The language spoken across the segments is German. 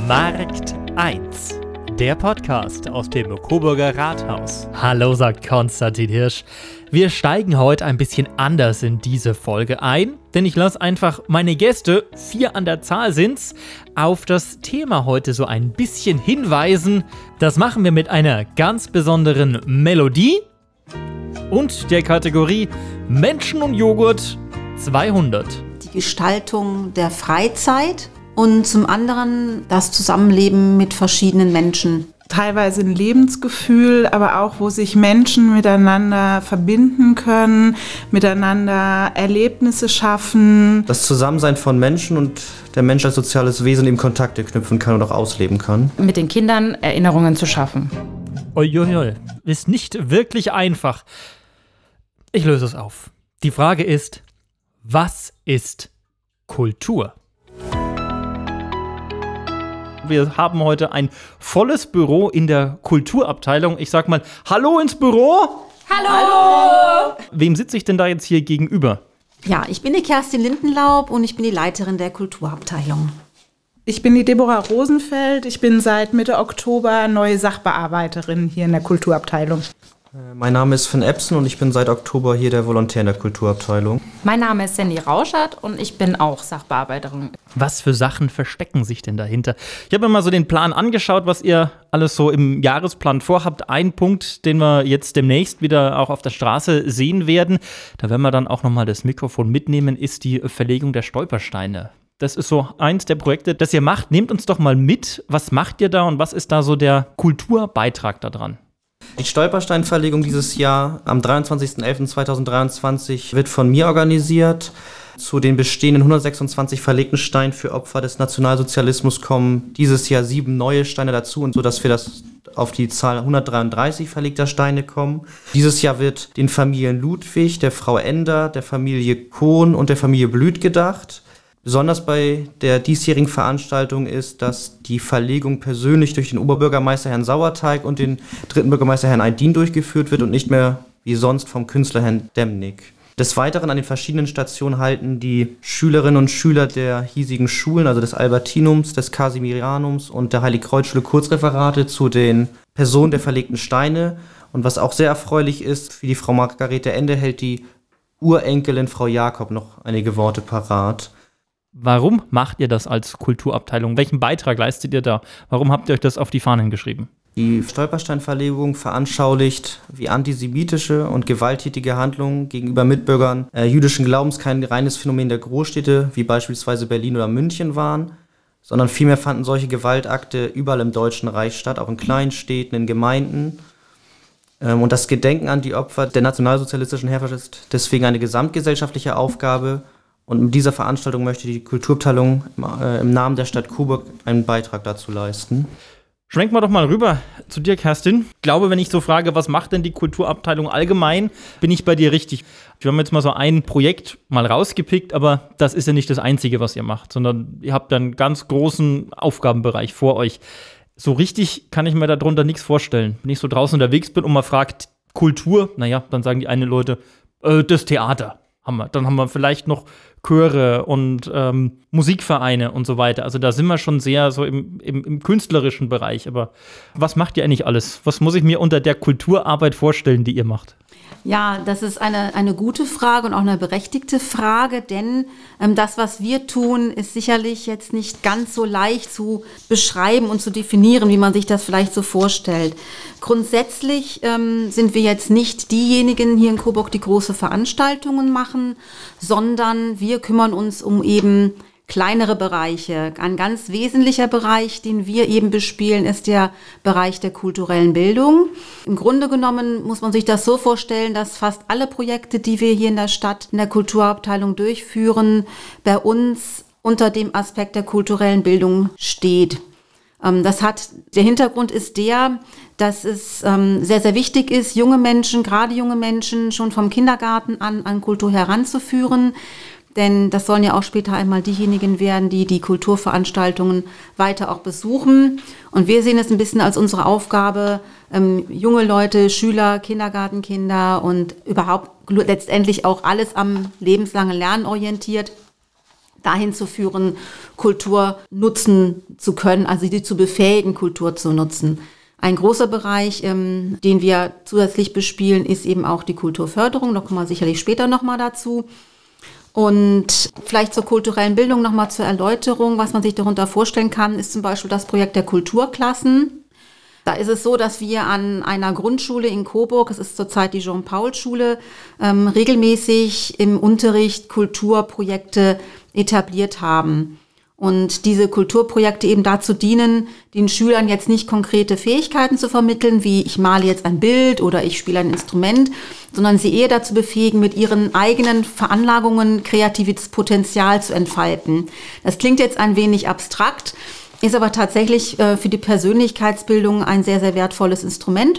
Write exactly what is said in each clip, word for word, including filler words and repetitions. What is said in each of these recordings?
Markt eins, der Podcast aus dem Coburger Rathaus. Hallo, sagt Konstantin Hirsch. Wir steigen heute ein bisschen anders in diese Folge ein, denn ich lasse einfach meine Gäste, vier an der Zahl sind's, auf das Thema heute so ein bisschen hinweisen. Das machen wir mit einer ganz besonderen Melodie und der Kategorie Menschen und Joghurt zweihundert. Die Gestaltung der Freizeit und zum anderen das Zusammenleben mit verschiedenen Menschen. Teilweise ein Lebensgefühl, aber auch, wo sich Menschen miteinander verbinden können, miteinander Erlebnisse schaffen. Das Zusammensein von Menschen und der Mensch als soziales Wesen eben Kontakte knüpfen kann und auch ausleben kann. Mit den Kindern Erinnerungen zu schaffen. Uiuiui, ist nicht wirklich einfach. Ich löse es auf. Die Frage ist, was ist Kultur? Wir haben heute ein volles Büro in der Kulturabteilung. Ich sag mal, hallo ins Büro! Hallo! Hallo! Wem sitze ich denn da jetzt hier gegenüber? Ja, ich bin die Kerstin Lindenlaub und ich bin die Leiterin der Kulturabteilung. Ich bin die Deborah Rosenfeld. Ich bin seit Mitte Oktober neue Sachbearbeiterin hier in der Kulturabteilung. Mein Name ist Finn Epson und ich bin seit Oktober hier der Volontär in der Kulturabteilung. Mein Name ist Sandy Rauschert und ich bin auch Sachbearbeiterin. Was für Sachen verstecken sich denn dahinter? Ich habe mir mal so den Plan angeschaut, was ihr alles so im Jahresplan vorhabt. Ein Punkt, den wir jetzt demnächst wieder auch auf der Straße sehen werden, da werden wir dann auch nochmal das Mikrofon mitnehmen, ist die Verlegung der Stolpersteine. Das ist so eins der Projekte, das ihr macht. Nehmt uns doch mal mit. Was macht ihr da und was ist da so der Kulturbeitrag da dran? Die Stolpersteinverlegung dieses Jahr am dreiundzwanzigsten elften zweitausenddreiundzwanzig wird von mir organisiert. Zu den bestehenden hundertsechsundzwanzig verlegten Steinen für Opfer des Nationalsozialismus kommen dieses Jahr sieben neue Steine dazu, sodass wir das auf die Zahl hundertdreiunddreißig verlegter Steine kommen. Dieses Jahr wird den Familien Ludwig, der Frau Ender, der Familie Kohn und der Familie Blüth gedacht. Besonders bei der diesjährigen Veranstaltung ist, dass die Verlegung persönlich durch den Oberbürgermeister Herrn Sauerteig und den dritten Bürgermeister Herrn Aydin durchgeführt wird und nicht mehr wie sonst vom Künstler Herrn Demnig. Des Weiteren an den verschiedenen Stationen halten die Schülerinnen und Schüler der hiesigen Schulen, also des Albertinums, des Casimirianums und der Heiligkreuzschule Kurzreferate zu den Personen der verlegten Steine. Und was auch sehr erfreulich ist, für die Frau Margarete Ende hält die Urenkelin Frau Jakob noch einige Worte parat. Warum macht ihr das als Kulturabteilung? Welchen Beitrag leistet ihr da? Warum habt ihr euch das auf die Fahnen geschrieben? Die Stolpersteinverlegung veranschaulicht, wie antisemitische und gewalttätige Handlungen gegenüber Mitbürgern äh, jüdischen Glaubens kein reines Phänomen der Großstädte, wie beispielsweise Berlin oder München waren, sondern vielmehr fanden solche Gewaltakte überall im Deutschen Reich statt, auch in kleinen Städten, in Gemeinden. Ähm, und das Gedenken an die Opfer der nationalsozialistischen Herrschaft ist deswegen eine gesamtgesellschaftliche Aufgabe. Und mit dieser Veranstaltung möchte die Kulturabteilung äh, im Namen der Stadt Coburg einen Beitrag dazu leisten. Schwenken wir doch mal rüber zu dir, Kerstin. Ich glaube, wenn ich so frage, was macht denn die Kulturabteilung allgemein, bin ich bei dir richtig. Wir haben jetzt mal so ein Projekt mal rausgepickt, aber das ist ja nicht das Einzige, was ihr macht, sondern ihr habt einen ganz großen Aufgabenbereich vor euch. So richtig kann ich mir darunter nichts vorstellen. Wenn ich so draußen unterwegs bin und man fragt Kultur, naja, dann sagen die einen Leute, äh, das Theater. Haben wir. Dann haben wir vielleicht noch Chöre und ähm, Musikvereine und so weiter. Also da sind wir schon sehr so im, im, im künstlerischen Bereich. Aber was macht ihr eigentlich alles? Was muss ich mir unter der Kulturarbeit vorstellen, die ihr macht? Ja, das ist eine, eine gute Frage und auch eine berechtigte Frage, denn ähm, das, was wir tun, ist sicherlich jetzt nicht ganz so leicht zu beschreiben und zu definieren, wie man sich das vielleicht so vorstellt. Grundsätzlich ähm, sind wir jetzt nicht diejenigen hier in Coburg, die große Veranstaltungen machen, sondern wir kümmern uns um eben kleinere Bereiche. Ein ganz wesentlicher Bereich, den wir eben bespielen, ist der Bereich der kulturellen Bildung. Im Grunde genommen muss man sich das so vorstellen, dass fast alle Projekte, die wir hier in der Stadt in der Kulturabteilung durchführen, bei uns unter dem Aspekt der kulturellen Bildung steht. Das hat, der Hintergrund ist der, dass es sehr, sehr wichtig ist, junge Menschen, gerade junge Menschen, schon vom Kindergarten an an Kultur heranzuführen. Denn das sollen ja auch später einmal diejenigen werden, die die Kulturveranstaltungen weiter auch besuchen. Und wir sehen es ein bisschen als unsere Aufgabe, ähm, junge Leute, Schüler, Kindergartenkinder und überhaupt letztendlich auch alles am lebenslangen Lernen orientiert, dahin zu führen, Kultur nutzen zu können, also die zu befähigen, Kultur zu nutzen. Ein großer Bereich, ähm, den wir zusätzlich bespielen, ist eben auch die Kulturförderung. Da kommen wir sicherlich später nochmal dazu. Und vielleicht zur kulturellen Bildung nochmal zur Erläuterung. Was man sich darunter vorstellen kann, ist zum Beispiel das Projekt der Kulturklassen. Da ist es so, dass wir an einer Grundschule in Coburg, das ist zurzeit die Jean-Paul-Schule, ähm, regelmäßig im Unterricht Kulturprojekte etabliert haben. Und diese Kulturprojekte eben dazu dienen, den Schülern jetzt nicht konkrete Fähigkeiten zu vermitteln, wie ich male jetzt ein Bild oder ich spiele ein Instrument, sondern sie eher dazu befähigen, mit ihren eigenen Veranlagungen kreatives Potenzial zu entfalten. Das klingt jetzt ein wenig abstrakt, ist aber tatsächlich äh, für die Persönlichkeitsbildung ein sehr, sehr wertvolles Instrument.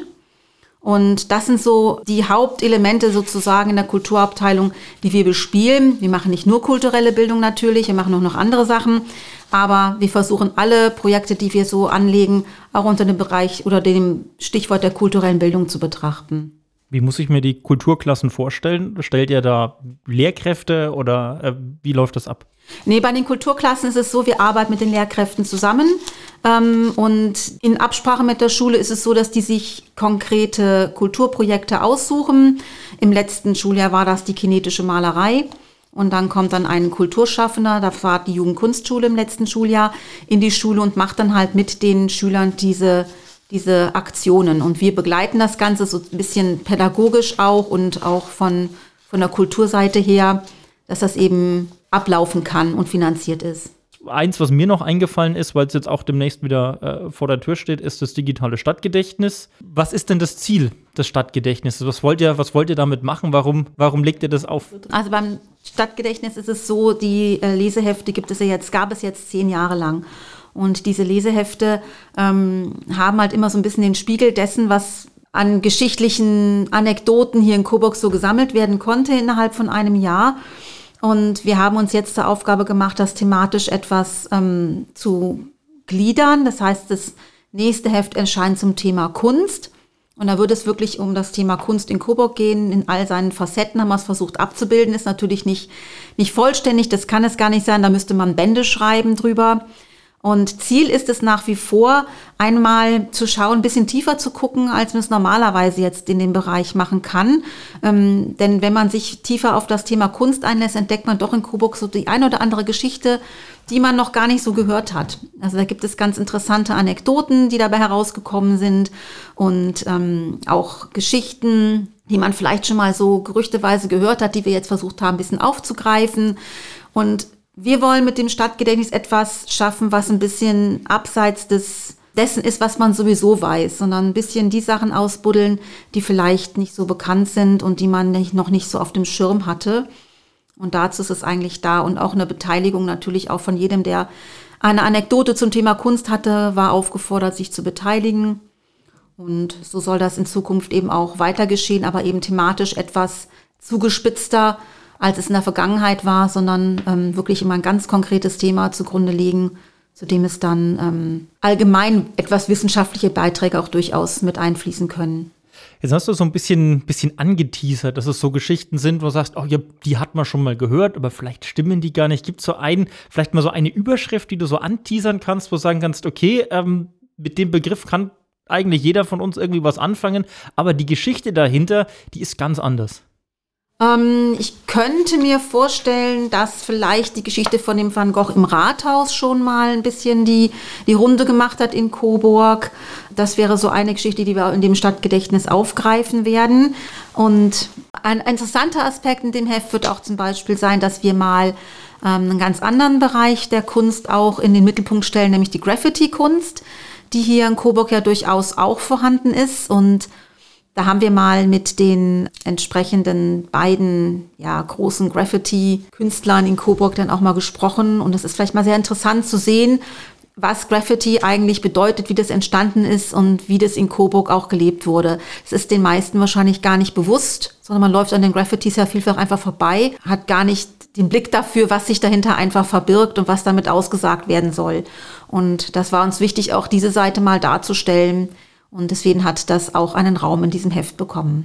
Und das sind so die Hauptelemente sozusagen in der Kulturabteilung, die wir bespielen. Wir machen nicht nur kulturelle Bildung natürlich, wir machen auch noch andere Sachen. Aber wir versuchen alle Projekte, die wir so anlegen, auch unter dem Bereich oder dem Stichwort der kulturellen Bildung zu betrachten. Wie muss ich mir die Kulturklassen vorstellen? Stellt ihr da Lehrkräfte oder äh, wie läuft das ab? Nee, bei den Kulturklassen ist es so, wir arbeiten mit den Lehrkräften zusammen. Ähm, und in Absprache mit der Schule ist es so, dass die sich konkrete Kulturprojekte aussuchen. Im letzten Schuljahr war das die kinetische Malerei. Und dann kommt dann ein Kulturschaffender, da war die Jugendkunstschule im letzten Schuljahr, in die Schule und macht dann halt mit den Schülern diese diese Aktionen. Und wir begleiten das Ganze so ein bisschen pädagogisch auch und auch von, von der Kulturseite her, dass das eben ablaufen kann und finanziert ist. Eins, was mir noch eingefallen ist, weil es jetzt auch demnächst wieder äh, vor der Tür steht, ist das digitale Stadtgedächtnis. Was ist denn das Ziel des Stadtgedächtnisses? Was wollt ihr, was wollt ihr damit machen? Warum, warum legt ihr das auf? Also beim Stadtgedächtnis ist es so, die äh, Lesehefte gibt es ja jetzt, gab es jetzt zehn Jahre lang. Und diese Lesehefte ähm, haben halt immer so ein bisschen den Spiegel dessen, was an geschichtlichen Anekdoten hier in Coburg so gesammelt werden konnte innerhalb von einem Jahr. Und wir haben uns jetzt zur Aufgabe gemacht, das thematisch etwas ähm, zu gliedern. Das heißt, das nächste Heft erscheint zum Thema Kunst. Und da wird es wirklich um das Thema Kunst in Coburg gehen. In all seinen Facetten haben wir es versucht abzubilden. Ist natürlich nicht, nicht vollständig, das kann es gar nicht sein. Da müsste man Bände schreiben drüber. Und Ziel ist es nach wie vor, einmal zu schauen, ein bisschen tiefer zu gucken, als man es normalerweise jetzt in dem Bereich machen kann. Ähm, denn wenn man sich tiefer auf das Thema Kunst einlässt, entdeckt man doch in Coburg so die eine oder andere Geschichte, die man noch gar nicht so gehört hat. Also da gibt es ganz interessante Anekdoten, die dabei herausgekommen sind und ähm, auch Geschichten, die man vielleicht schon mal so gerüchteweise gehört hat, die wir jetzt versucht haben, ein bisschen aufzugreifen. Und wir wollen mit dem Stadtgedächtnis etwas schaffen, was ein bisschen abseits des, dessen ist, was man sowieso weiß, sondern ein bisschen die Sachen ausbuddeln, die vielleicht nicht so bekannt sind und die man nicht, noch nicht so auf dem Schirm hatte. Und dazu ist es eigentlich da. Und auch eine Beteiligung natürlich auch von jedem, der eine Anekdote zum Thema Kunst hatte, war aufgefordert, sich zu beteiligen. Und so soll das in Zukunft eben auch weiter geschehen, aber eben thematisch etwas zugespitzter, als es in der Vergangenheit war, sondern ähm, wirklich immer ein ganz konkretes Thema zugrunde legen, zu dem es dann ähm, allgemein etwas wissenschaftliche Beiträge auch durchaus mit einfließen können. Jetzt hast du so ein bisschen, bisschen angeteasert, dass es so Geschichten sind, wo du sagst, oh ja, die hat man schon mal gehört, aber vielleicht stimmen die gar nicht. Gibt es so einen, vielleicht mal so eine Überschrift, die du so anteasern kannst, wo du sagen kannst, okay, ähm, mit dem Begriff kann eigentlich jeder von uns irgendwie was anfangen, aber die Geschichte dahinter, die ist ganz anders. Ähm, ich könnte mir vorstellen, dass vielleicht die Geschichte von dem Van Gogh im Rathaus schon mal ein bisschen die, die Runde gemacht hat in Coburg. Das wäre so eine Geschichte, die wir in dem Stadtgedächtnis aufgreifen werden. Und ein interessanter Aspekt in dem Heft wird auch zum Beispiel sein, dass wir mal ähm, einen ganz anderen Bereich der Kunst auch in den Mittelpunkt stellen, nämlich die Graffiti-Kunst, die hier in Coburg ja durchaus auch vorhanden ist. Und da haben wir mal mit den entsprechenden beiden ja, großen Graffiti-Künstlern in Coburg dann auch mal gesprochen. Und es ist vielleicht mal sehr interessant zu sehen, was Graffiti eigentlich bedeutet, wie das entstanden ist und wie das in Coburg auch gelebt wurde. Es ist den meisten wahrscheinlich gar nicht bewusst, sondern man läuft an den Graffitis ja vielfach einfach vorbei, hat gar nicht den Blick dafür, was sich dahinter einfach verbirgt und was damit ausgesagt werden soll. Und das war uns wichtig, auch diese Seite mal darzustellen. Und deswegen hat das auch einen Raum in diesem Heft bekommen.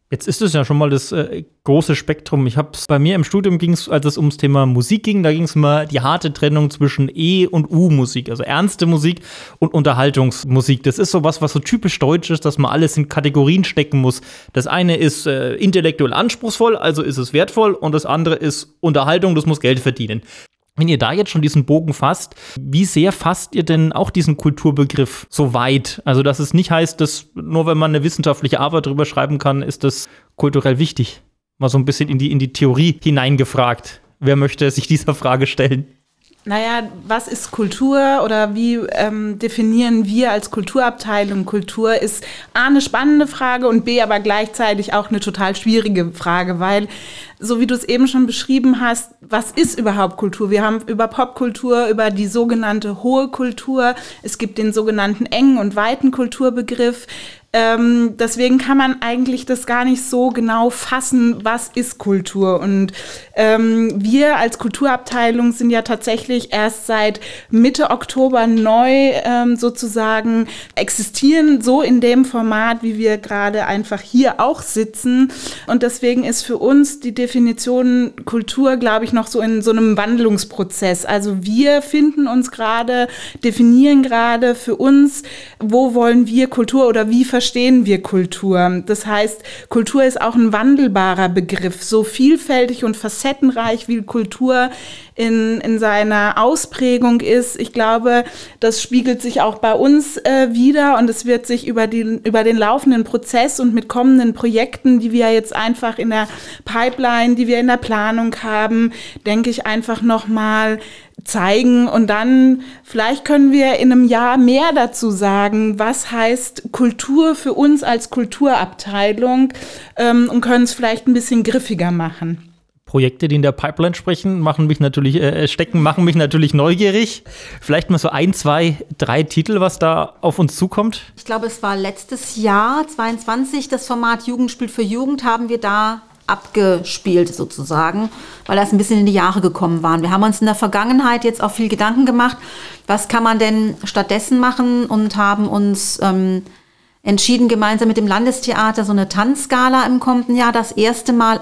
Jetzt ist es ja schon mal das äh, große Spektrum. Ich habe bei mir im Studium ging es, als es ums Thema Musik ging, da ging es immer die harte Trennung zwischen E- und U-Musik, also ernste Musik und Unterhaltungsmusik. Das ist sowas, was so typisch deutsch ist, dass man alles in Kategorien stecken muss. Das eine ist äh, intellektuell anspruchsvoll, also ist es wertvoll, und das andere ist Unterhaltung, das muss Geld verdienen. Wenn ihr da jetzt schon diesen Bogen fasst, wie sehr fasst ihr denn auch diesen Kulturbegriff so weit? Also, dass es nicht heißt, dass nur wenn man eine wissenschaftliche Arbeit drüber schreiben kann, ist das kulturell wichtig. Mal so ein bisschen in die, in die Theorie hineingefragt. Wer möchte sich dieser Frage stellen? Naja, was ist Kultur oder wie ähm, definieren wir als Kulturabteilung Kultur, ist A, eine spannende Frage und B, aber gleichzeitig auch eine total schwierige Frage, weil, so wie du es eben schon beschrieben hast, was ist überhaupt Kultur? Wir haben über Popkultur, über die sogenannte hohe Kultur, es gibt den sogenannten engen und weiten Kulturbegriff. Ähm, deswegen kann man eigentlich das gar nicht so genau fassen, was ist Kultur. Und ähm, wir als Kulturabteilung sind ja tatsächlich erst seit Mitte Oktober neu ähm, sozusagen existieren, so in dem Format, wie wir gerade einfach hier auch sitzen. Und deswegen ist für uns die Definition Kultur, glaube ich, noch so in so einem Wandlungsprozess. Also wir finden uns gerade, definieren gerade für uns, wo wollen wir Kultur oder wie verstehen wir Kultur. Das heißt, Kultur ist auch ein wandelbarer Begriff. So vielfältig und facettenreich wie Kultur in, in seiner Ausprägung ist. Ich glaube, das spiegelt sich auch bei uns äh, wieder und es wird sich über, die, über den laufenden Prozess und mit kommenden Projekten, die wir jetzt einfach in der Pipeline, die wir in der Planung haben, denke ich einfach nochmal zeigen, und dann vielleicht können wir in einem Jahr mehr dazu sagen, was heißt Kultur für uns als Kulturabteilung, ähm, und können es vielleicht ein bisschen griffiger machen. Projekte, die in der Pipeline sprechen, machen mich natürlich äh, stecken, machen mich natürlich neugierig. Vielleicht mal so ein, zwei, drei Titel, was da auf uns zukommt. Ich glaube, es war letztes Jahr, zweiundzwanzig, das Format Jugend spielt für Jugend, haben wir da abgespielt sozusagen, weil das ein bisschen in die Jahre gekommen waren. Wir haben uns in der Vergangenheit jetzt auch viel Gedanken gemacht, was kann man denn stattdessen machen, und haben uns ähm, entschieden, gemeinsam mit dem Landestheater so eine Tanzgala im kommenden Jahr das erste Mal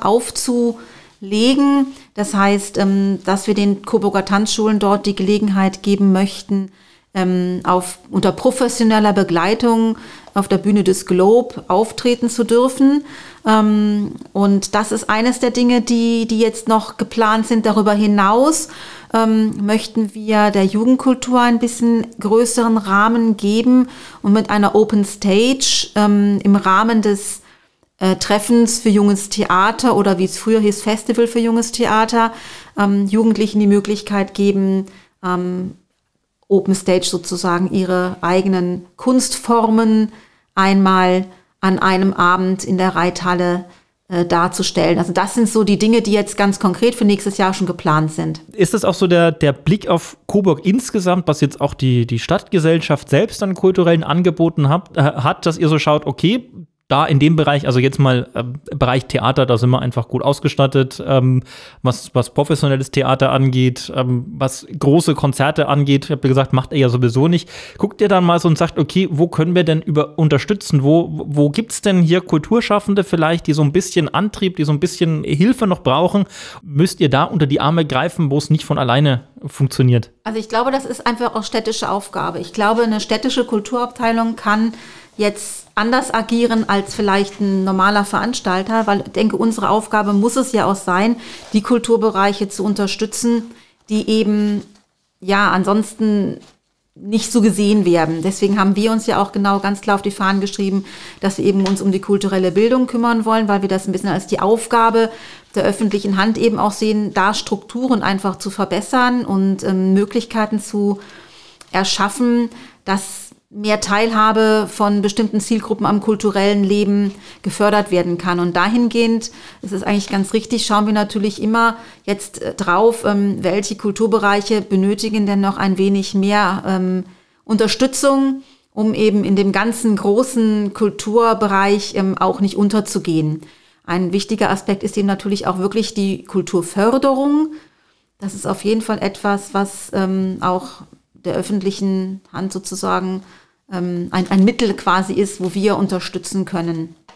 aufzulegen. Das heißt, ähm, dass wir den Coburger Tanzschulen dort die Gelegenheit geben möchten, ähm, auf, unter professioneller Begleitung auf der Bühne des Globe auftreten zu dürfen. Ähm, und das ist eines der Dinge, die, die jetzt noch geplant sind. Darüber hinaus ähm, möchten wir der Jugendkultur ein bisschen größeren Rahmen geben und mit einer Open Stage ähm, im Rahmen des äh, Treffens für junges Theater, oder wie es früher hieß, Festival für junges Theater, ähm, Jugendlichen die Möglichkeit geben, ähm, Open Stage sozusagen ihre eigenen Kunstformen einmal an einem Abend in der Reithalle äh, darzustellen. Also das sind so die Dinge, die jetzt ganz konkret für nächstes Jahr schon geplant sind. Ist das auch so der, der Blick auf Coburg insgesamt, was jetzt auch die, die Stadtgesellschaft selbst an kulturellen Angeboten hat, äh, hat, dass ihr so schaut, okay, da in dem Bereich, also jetzt mal äh, Bereich Theater, da sind wir einfach gut ausgestattet, ähm, was, was professionelles Theater angeht, ähm, was große Konzerte angeht, ich habe gesagt, macht er ja sowieso nicht. Guckt ihr dann mal so und sagt, okay, wo können wir denn über unterstützen? Wo, wo gibt's denn hier Kulturschaffende vielleicht, die so ein bisschen Antrieb, die so ein bisschen Hilfe noch brauchen? Müsst ihr da unter die Arme greifen, wo es nicht von alleine funktioniert? Also ich glaube, das ist einfach auch städtische Aufgabe. Ich glaube, eine städtische Kulturabteilung kann jetzt anders agieren als vielleicht ein normaler Veranstalter, weil ich denke, unsere Aufgabe muss es ja auch sein, die Kulturbereiche zu unterstützen, die eben ja ansonsten nicht so gesehen werden. Deswegen haben wir uns ja auch genau ganz klar auf die Fahnen geschrieben, dass wir eben uns um die kulturelle Bildung kümmern wollen, weil wir das ein bisschen als die Aufgabe der öffentlichen Hand eben auch sehen, da Strukturen einfach zu verbessern und ähm, Möglichkeiten zu erschaffen, dass mehr Teilhabe von bestimmten Zielgruppen am kulturellen Leben gefördert werden kann. Und dahingehend ist es eigentlich ganz richtig, schauen wir natürlich immer jetzt drauf, ähm, welche Kulturbereiche benötigen denn noch ein wenig mehr ähm, Unterstützung, um eben in dem ganzen großen Kulturbereich ähm, auch nicht unterzugehen. Ein wichtiger Aspekt ist eben natürlich auch wirklich die Kulturförderung. Das ist auf jeden Fall etwas, was ähm, auch der öffentlichen Hand sozusagen ähm, ein, ein Mittel quasi ist, wo wir unterstützen können.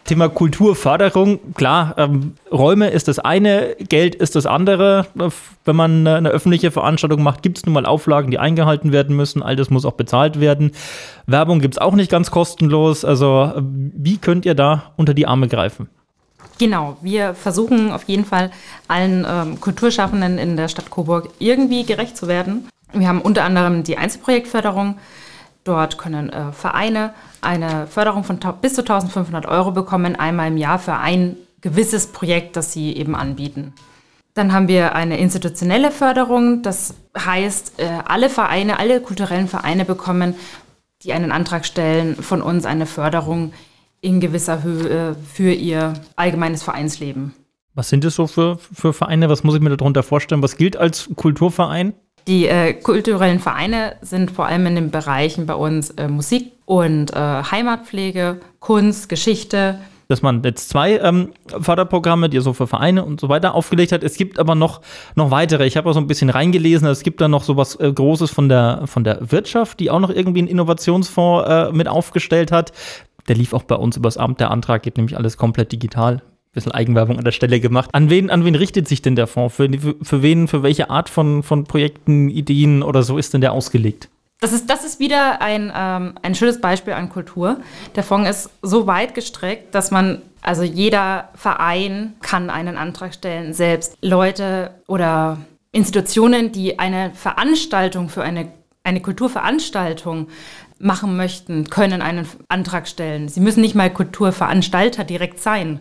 Thema Kulturförderung, klar, ähm, Räume ist das eine, Geld ist das andere. Wenn man eine öffentliche Veranstaltung macht, gibt es nun mal Auflagen, die eingehalten werden müssen. All das muss auch bezahlt werden. Werbung gibt es auch nicht ganz kostenlos. Also wie könnt ihr da unter die Arme greifen? Genau, wir versuchen auf jeden Fall allen ähm, Kulturschaffenden in der Stadt Coburg irgendwie gerecht zu werden. Wir haben unter anderem die Einzelprojektförderung. Dort können äh, Vereine eine Förderung von ta- bis zu eintausendfünfhundert Euro bekommen, einmal im Jahr für ein gewisses Projekt, das sie eben anbieten. Dann haben wir eine institutionelle Förderung. Das heißt, äh, alle Vereine, alle kulturellen Vereine bekommen, die einen Antrag stellen, von uns eine Förderung in gewisser Höhe für ihr allgemeines Vereinsleben. Was sind das so für, für Vereine? Was muss ich mir darunter vorstellen? Was gilt als Kulturverein? Die äh, kulturellen Vereine sind vor allem in den Bereichen bei uns äh, Musik und äh, Heimatpflege, Kunst, Geschichte. Dass man jetzt zwei ähm, Förderprogramme, die er so für Vereine und so weiter aufgelegt hat. Es gibt aber noch, noch weitere. Ich habe auch so ein bisschen reingelesen. Es gibt da noch so was äh, Großes von der, von der Wirtschaft, die auch noch irgendwie einen Innovationsfonds äh, mit aufgestellt hat. Der lief auch bei uns übers Amt. Der Antrag geht nämlich alles komplett digital. Bisschen Eigenwerbung an der Stelle gemacht. An wen, an wen richtet sich denn der Fonds? Für, für, für wen, für welche Art von, von Projekten, Ideen oder so ist denn der ausgelegt? Das ist, das ist wieder ein, ähm, ein schönes Beispiel an Kultur. Der Fonds ist so weit gestreckt, dass man, also jeder Verein kann einen Antrag stellen, selbst Leute oder Institutionen, die eine Veranstaltung für eine, eine Kulturveranstaltung machen möchten, können einen Antrag stellen. Sie müssen nicht mal Kulturveranstalter direkt sein.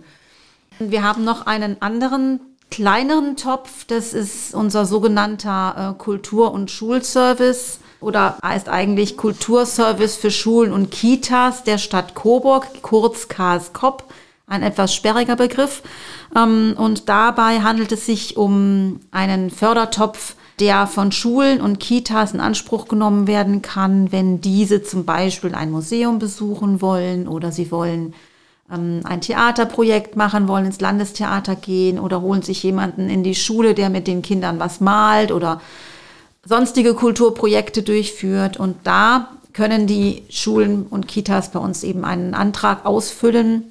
Wir haben noch einen anderen kleineren Topf, das ist unser sogenannter äh, Kultur- und Schulservice oder heißt eigentlich Kulturservice für Schulen und Kitas der Stadt Coburg, kurz K S K O P, ein etwas sperriger Begriff. Ähm, und dabei handelt es sich um einen Fördertopf, der von Schulen und Kitas in Anspruch genommen werden kann, wenn diese zum Beispiel ein Museum besuchen wollen oder sie wollen ein Theaterprojekt machen, wollen ins Landestheater gehen oder holen sich jemanden in die Schule, der mit den Kindern was malt oder sonstige Kulturprojekte durchführt. Und da können die Schulen und Kitas bei uns eben einen Antrag ausfüllen.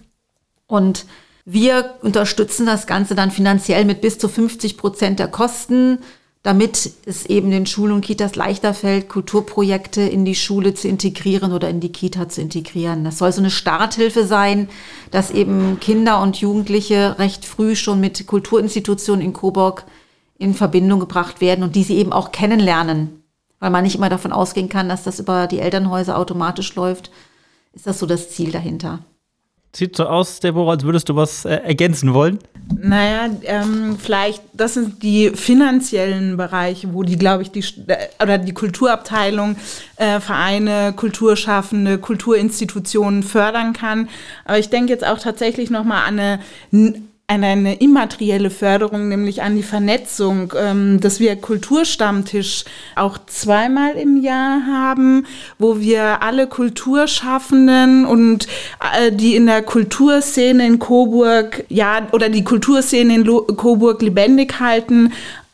Und wir unterstützen das Ganze dann finanziell mit bis zu fünfzig Prozent der Kosten, damit es eben den Schulen und Kitas leichter fällt, Kulturprojekte in die Schule zu integrieren oder in die Kita zu integrieren. Das soll so eine Starthilfe sein, dass eben Kinder und Jugendliche recht früh schon mit Kulturinstitutionen in Coburg in Verbindung gebracht werden und die sie eben auch kennenlernen. Weil man nicht immer davon ausgehen kann, dass das über die Elternhäuser automatisch läuft, ist das so das Ziel dahinter. Sieht so aus, Deborah, als würdest du was äh, ergänzen wollen. Naja, ähm, vielleicht, das sind die finanziellen Bereiche, wo die, glaube ich, die oder die Kulturabteilung äh, Vereine, Kulturschaffende, Kulturinstitutionen fördern kann. Aber ich denke jetzt auch tatsächlich nochmal an eine an eine immaterielle Förderung, nämlich an die Vernetzung, ähm, dass wir Kulturstammtisch auch zweimal im Jahr haben, wo wir alle Kulturschaffenden und äh, die in der Kulturszene in Coburg, ja, oder die Kulturszene in Lo- Coburg lebendig halten,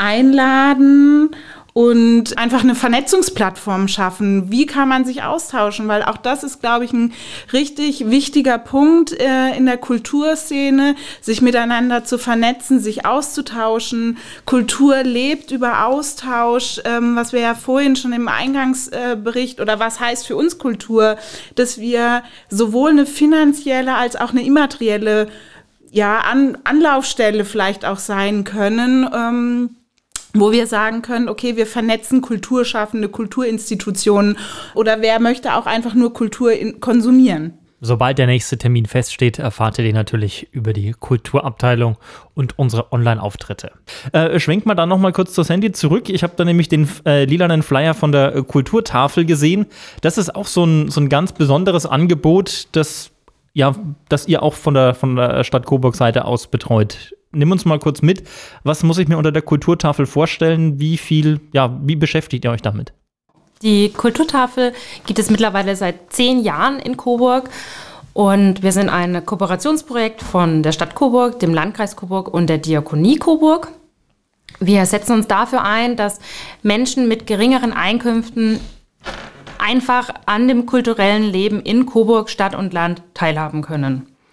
einladen und einfach eine Vernetzungsplattform schaffen. Wie kann man sich austauschen? Weil auch das ist, glaube ich, ein richtig wichtiger Punkt äh, in der Kulturszene, sich miteinander zu vernetzen, sich auszutauschen. Kultur lebt über Austausch, ähm, was wir ja vorhin schon im Eingangsbericht, äh, oder was heißt für uns Kultur, dass wir sowohl eine finanzielle als auch eine immaterielle ja, An- Anlaufstelle vielleicht auch sein können, ähm, wo wir sagen können, okay, wir vernetzen Kulturschaffende, Kulturinstitutionen oder wer möchte auch einfach nur Kultur in- konsumieren. Sobald der nächste Termin feststeht, erfahrt ihr den natürlich über die Kulturabteilung und unsere Online-Auftritte. Äh, schwenkt mal da noch mal kurz zur Sandy zurück. Ich habe da nämlich den äh, lilanen Flyer von der äh, Kulturtafel gesehen. Das ist auch so ein, so ein ganz besonderes Angebot, das, ja, das ihr auch von der, von der Stadt Coburg-Seite aus betreut. Nimm uns mal kurz mit. Was muss ich mir unter der Kulturtafel vorstellen? Wie viel, ja, wie beschäftigt ihr euch damit? Die Kulturtafel gibt es mittlerweile seit zehn Jahren in Coburg und wir sind ein Kooperationsprojekt von der Stadt Coburg, dem Landkreis Coburg und der Diakonie Coburg. Wir setzen uns dafür ein, dass Menschen mit geringeren Einkünften einfach an dem kulturellen Leben in Coburg, Stadt und Land teilhaben können.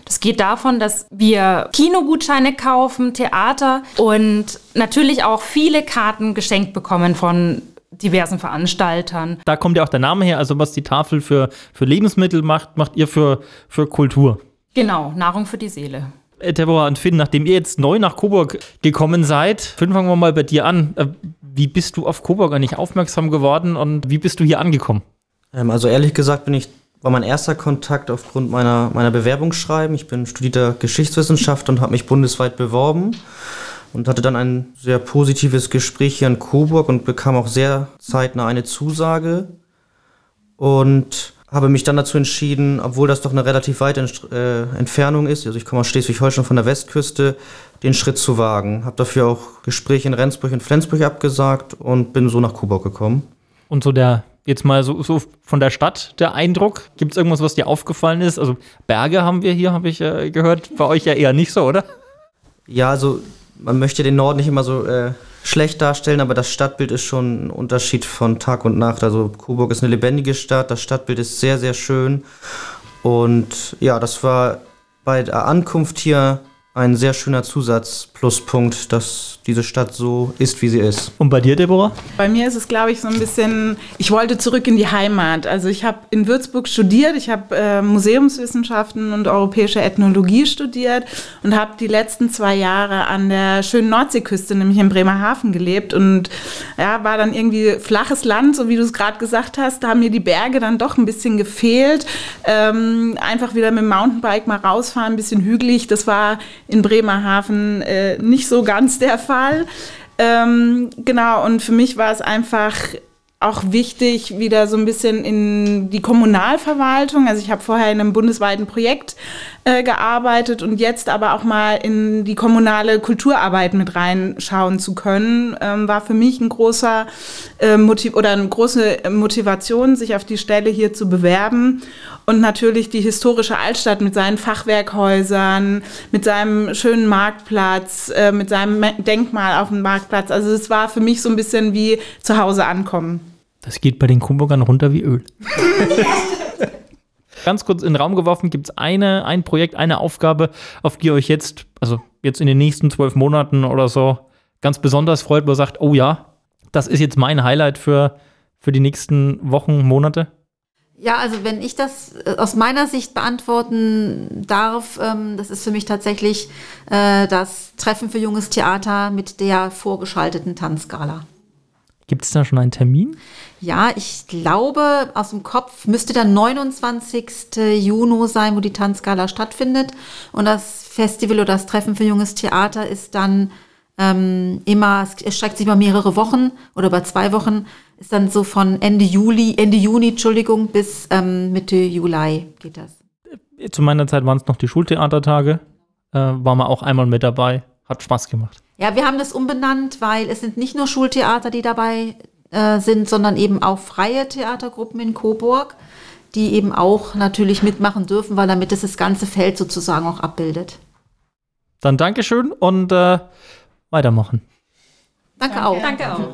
Das geht davon, dass wir Kinogutscheine kaufen, Theater und natürlich auch viele Karten geschenkt bekommen von diversen Veranstaltern. Da kommt ja auch der Name her, also was die Tafel für, für Lebensmittel macht, macht ihr für, für Kultur. Genau, Nahrung für die Seele. Deborah und Finn, nachdem ihr jetzt neu nach Coburg gekommen seid, Finn, fangen wir mal bei dir an. Wie bist du auf Coburg eigentlich aufmerksam geworden und wie bist du hier angekommen? Ähm, also ehrlich gesagt bin ich, war mein erster Kontakt aufgrund meiner, meiner Bewerbungsschreiben. Ich bin studierter Geschichtswissenschaft und habe mich bundesweit beworben und hatte dann ein sehr positives Gespräch hier in Coburg und bekam auch sehr zeitnah eine Zusage und habe mich dann dazu entschieden, obwohl das doch eine relativ weite äh, Entfernung ist, also ich komme aus Schleswig-Holstein von der Westküste, den Schritt zu wagen. Habe dafür auch Gespräche in Rendsburg und Flensburg abgesagt und bin so nach Coburg gekommen. Und so der, jetzt mal so, so von der Stadt der Eindruck, gibt es irgendwas, was dir aufgefallen ist? Also Berge haben wir hier, habe ich äh, gehört, bei euch ja eher nicht so, oder? Ja, also man möchte den Norden nicht immer so äh, schlecht darstellen, aber das Stadtbild ist schon ein Unterschied von Tag und Nacht. Also Coburg ist eine lebendige Stadt, das Stadtbild ist sehr, sehr schön. Und ja, das war bei der Ankunft hier ein sehr schöner Zusatzpluspunkt, dass diese Stadt so ist, wie sie ist. Und bei dir, Deborah? Bei mir ist es, glaube ich, so ein bisschen, ich wollte zurück in die Heimat. Also ich habe in Würzburg studiert, ich habe äh, Museumswissenschaften und europäische Ethnologie studiert und habe die letzten zwei Jahre an der schönen Nordseeküste, nämlich in Bremerhaven, gelebt und ja, war dann irgendwie flaches Land, so wie du es gerade gesagt hast. Da haben mir die Berge dann doch ein bisschen gefehlt. Ähm, einfach wieder mit dem Mountainbike mal rausfahren, ein bisschen hügelig. Das war in Bremerhaven äh, nicht so ganz der Fall. Ähm, genau, und für mich war es einfach auch wichtig, wieder so ein bisschen in die Kommunalverwaltung. Also ich habe vorher in einem bundesweiten Projekt äh, gearbeitet und jetzt aber auch mal in die kommunale Kulturarbeit mit reinschauen zu können, ähm, war für mich ein großer äh, Motiv- oder eine große Motivation, sich auf die Stelle hier zu bewerben. Und natürlich die historische Altstadt mit seinen Fachwerkhäusern, mit seinem schönen Marktplatz, äh, mit seinem Denkmal auf dem Marktplatz. Also es war für mich so ein bisschen wie zu Hause ankommen. Das geht bei den Coburgern runter wie Öl. Ganz kurz in den Raum geworfen, gibt es eine, ein Projekt, eine Aufgabe, auf die ihr euch jetzt, also jetzt in den nächsten zwölf Monaten oder so, ganz besonders freut, wo ihr sagt, oh ja, das ist jetzt mein Highlight für, für die nächsten Wochen, Monate? Ja, also wenn ich das aus meiner Sicht beantworten darf, ähm, das ist für mich tatsächlich äh, das Treffen für junges Theater mit der vorgeschalteten Tanzgala. Gibt es da schon einen Termin? Ja, ich glaube, aus dem Kopf müsste der neunundzwanzigsten Juni sein, wo die Tanzgala stattfindet. Und das Festival oder das Treffen für junges Theater ist dann ähm, immer, es streckt sich über mehrere Wochen oder über zwei Wochen, ist dann so von Ende Juli, Ende Juni, Entschuldigung, bis ähm, Mitte Juli geht das. Zu meiner Zeit waren es noch die Schultheatertage. Äh, war man auch einmal mit dabei. Hat Spaß gemacht. Ja, wir haben das umbenannt, weil es sind nicht nur Schultheater, die dabei äh, sind, sondern eben auch freie Theatergruppen in Coburg, die eben auch natürlich mitmachen dürfen, weil damit es das ganze Feld sozusagen auch abbildet. Dann Dankeschön und äh, weitermachen. Danke, Danke. auch. Danke auch.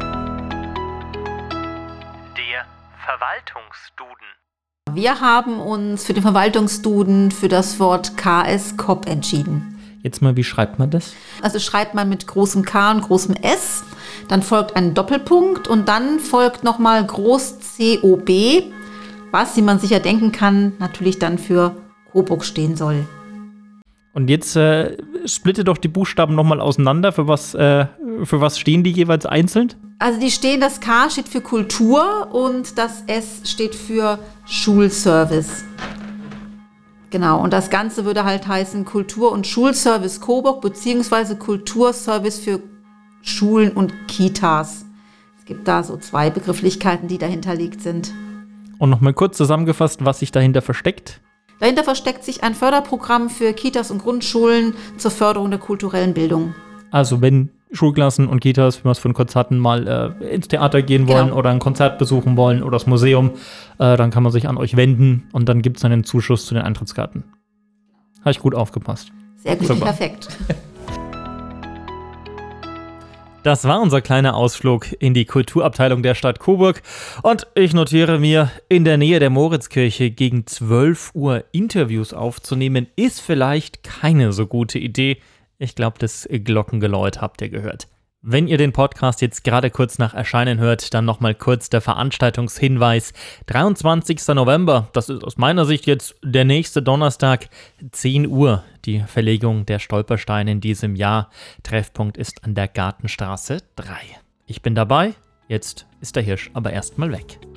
Der Verwaltungsduden. Wir haben uns für den Verwaltungsduden für das Wort K S, K O P, entschieden. Jetzt mal, wie schreibt man das? Also schreibt man mit großem K und großem S, dann folgt ein Doppelpunkt und dann folgt nochmal groß C O B, was, wie man sich ja denken kann, natürlich dann für Coburg stehen soll. Und jetzt äh, splitte doch die Buchstaben nochmal auseinander. Für was, äh, für was stehen die jeweils einzeln? Also die stehen, das K steht für Kultur und das S steht für Schulservice. Genau, und das Ganze würde halt heißen Kultur- und Schulservice Coburg beziehungsweise Kulturservice für Schulen und Kitas. Es gibt da so zwei Begrifflichkeiten, die dahinterlegt sind. Und nochmal kurz zusammengefasst, was sich dahinter versteckt. Dahinter versteckt sich ein Förderprogramm für Kitas und Grundschulen zur Förderung der kulturellen Bildung. Also wenn Schulklassen und Kitas, wie wir es vorhin kurz hatten, mal äh, ins Theater gehen wollen Genau. oder ein Konzert besuchen wollen oder das Museum, äh, dann kann man sich an euch wenden und dann gibt es einen Zuschuss zu den Eintrittskarten. Habe ich gut aufgepasst. Sehr gut, Super. perfekt. Das war unser kleiner Ausflug in die Kulturabteilung der Stadt Coburg. Und ich notiere mir, in der Nähe der Moritzkirche gegen zwölf Uhr Interviews aufzunehmen, ist vielleicht keine so gute Idee. Ich glaube, das Glockengeläut habt ihr gehört. Wenn ihr den Podcast jetzt gerade kurz nach Erscheinen hört, dann nochmal kurz der Veranstaltungshinweis. dreiundzwanzigster November, das ist aus meiner Sicht jetzt der nächste Donnerstag, zehn Uhr, die Verlegung der Stolpersteine in diesem Jahr. Treffpunkt ist an der Gartenstraße drei. Ich bin dabei, jetzt ist der Hirsch aber erstmal weg.